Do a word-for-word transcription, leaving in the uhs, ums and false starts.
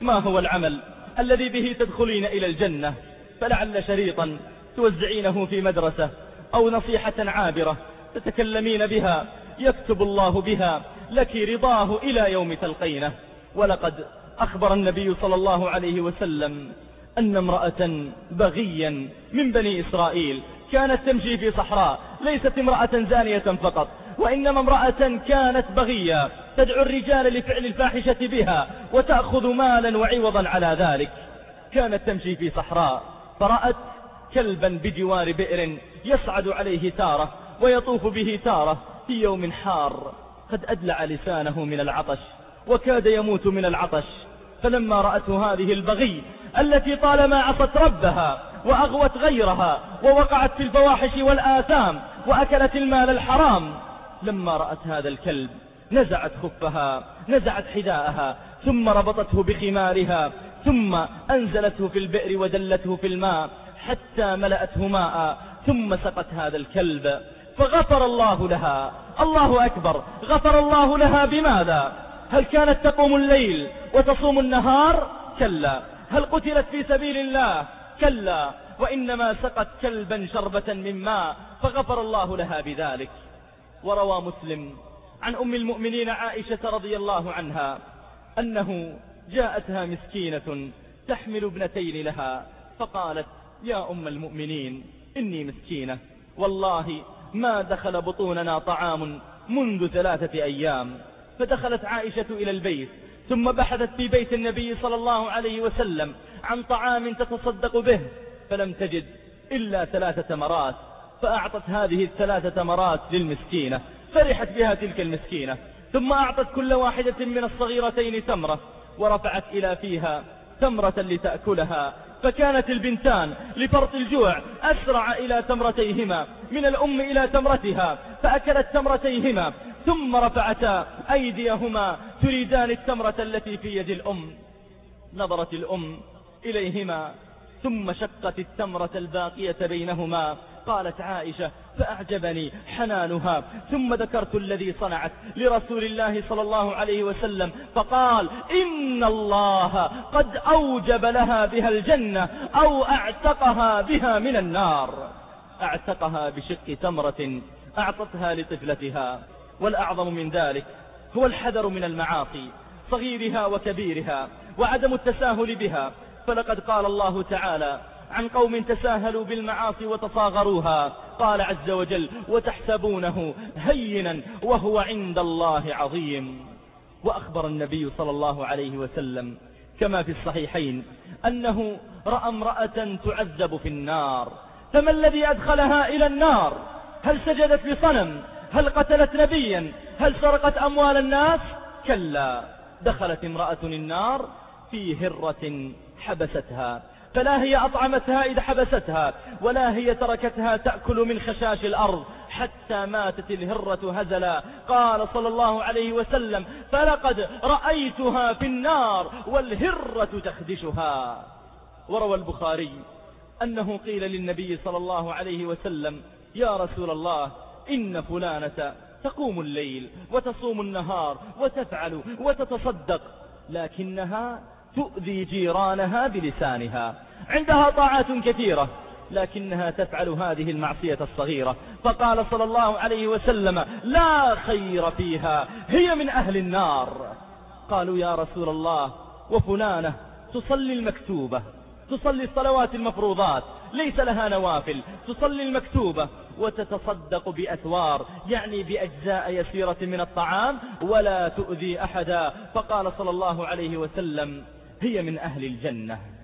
ما هو العمل الذي به تدخلين إلى الجنة؟ فلعل شريطا توزعينه في مدرسة، أو نصيحة عابرة تتكلمين بها يكتب الله بها لك رضاه إلى يوم تلقينه. ولقد أخبر النبي صلى الله عليه وسلم أن امرأة بغيا من بني إسرائيل كانت تمشي في صحراء، ليست امرأة زانية فقط، وإنما امرأة كانت بغية تدعو الرجال لفعل الفاحشة بها وتأخذ مالا وعوضا على ذلك. كانت تمشي في صحراء فرأت كلبا بجوار بئر يصعد عليه تارة ويطوف به تارة في يوم حار، قد أدلع لسانه من العطش وكاد يموت من العطش. فلما رأته هذه البغي التي طالما عصت ربها وأغوت غيرها ووقعت في الفواحش والآثام وأكلت المال الحرام، لما رأت هذا الكلب نزعت خفها، نزعت حذاءها، ثم ربطته بخمارها، ثم أنزلته في البئر ودلته في الماء حتى ملأته ماء، ثم سقت هذا الكلب فغفر الله لها. الله أكبر، غفر الله لها بماذا؟ هل كانت تقوم الليل وتصوم النهار؟ كلا. هل قتلت في سبيل الله؟ كلا. وإنما سقت كلبا شربة من ماء فغفر الله لها بذلك. وروى مسلم عن أم المؤمنين عائشة رضي الله عنها أنه جاءتها مسكينة تحمل ابنتين لها، فقالت: يا أم المؤمنين، إني مسكينة، والله ما دخل بطوننا طعام منذ ثلاثة أيام. فدخلت عائشة إلى البيت، ثم بحثت في بيت النبي صلى الله عليه وسلم عن طعام تتصدق به، فلم تجد إلا ثلاثة تمرات، فأعطت هذه الثلاثة تمرات للمسكينة، فرحت بها تلك المسكينة، ثم أعطت كل واحدة من الصغيرتين تمرة، ورفعت إلى فيها تمرة لتأكلها. فكانت البنتان لفرط الجوع أسرع إلى تمرتيهما من الأم إلى تمرتها، فأكلت تمرتيهما، ثم رفعتا أيديهما تريدان التمرة التي في يد الأم. نظرت الأم إليهما ثم شقت التمرة الباقية بينهما. قالت عائشة: فأعجبني حنانها، ثم ذكرت الذي صنعت لرسول الله صلى الله عليه وسلم، فقال: إن الله قد أوجب لها بها الجنة أو أعتقها بها من النار. أعتقها بشق تمرة أعطتها لطفلتها. والأعظم من ذلك هو الحذر من المعاصي صغيرها وكبيرها وعدم التساهل بها. فلقد قال الله تعالى عن قوم تساهلوا بالمعاصي وتصاغروها، قال عز وجل: وتحسبونه هينا وهو عند الله عظيم. وأخبر النبي صلى الله عليه وسلم كما في الصحيحين أنه رأى امرأة تعذب في النار، فما الذي أدخلها إلى النار؟ هل سجدت لصنم؟ هل قتلت نبيا؟ هل سرقت أموال الناس؟ كلا، دخلت امرأة النار في هرة حبستها، فلا هي أطعمتها إذ حبستها، ولا هي تركتها تأكل من خشاش الأرض حتى ماتت الهرة هزلا. قال صلى الله عليه وسلم: فلقد رأيتها في النار والهرة تخدشها. وروى البخاري أنه قيل للنبي صلى الله عليه وسلم: يا رسول الله، إن فلانة تقوم الليل وتصوم النهار وتفعل وتتصدق، لكنها تؤذي جيرانها بلسانها، عندها طاعات كثيرة لكنها تفعل هذه المعصية الصغيرة. فقال صلى الله عليه وسلم: لا خير فيها، هي من أهل النار. قالوا: يا رسول الله، وفلانة تصلي المكتوبة، تصلي الصلوات المفروضات، ليس لها نوافل، تصلي المكتوبة وتتصدق بأثوار، يعني بأجزاء يسيرة من الطعام، ولا تؤذي أحدا. فقال صلى الله عليه وسلم: هي من أهل الجنة.